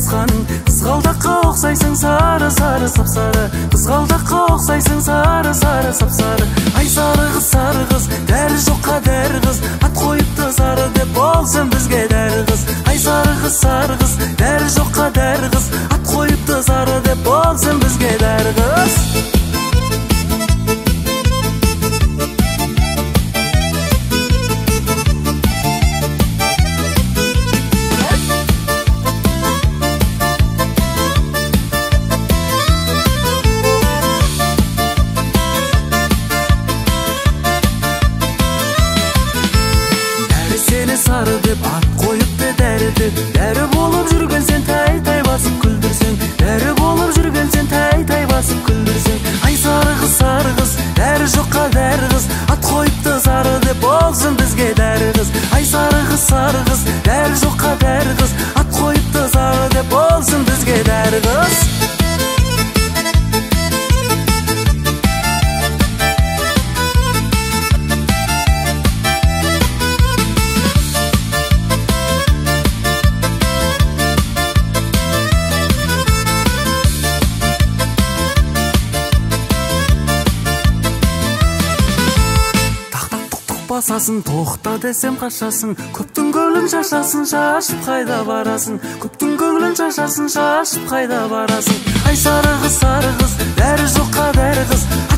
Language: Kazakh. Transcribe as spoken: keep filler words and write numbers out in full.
басқаның. Қызғалдаққа ұқсайсың сары сары сап-сары, қызғалдаққа ұқсайсың сары сары сап-сары. Ай сары қыз сары қыз, дәрі жоққа дәрі қыз, ат қойыпты сары деп болсын бізге дәрі қыз. Ай сары қыз сары қыз, дәрі жоққа дәрі қыз, ат қойыпты сары деп болсын бізге дәрі қыз. Сары деп ат қойыпты дәрі деп, дәрі болып жүрген сен тай-тай басып күлдірсең, дәрі болып жүрген сен тай-тай басып күлдірсең. Ай сары қыз сары қыз, дәрі жоққа дәрі қыз, ат қойыпты сары деп болсын бізге дәрі қыз. Ай сары қыз сары қыз, дәрі жоққа дәрі қыз, ат қойыпты сары деп болсын бізге дәрі қыз. Басасын, тоқта десем қашасың, көптің көңілін шашасың, шашып қайда барасың, көптің көңілін шашасың, шашып қайда барасың. Ай сары қыз сары қыз, дәрі жоққа дәрі қыз,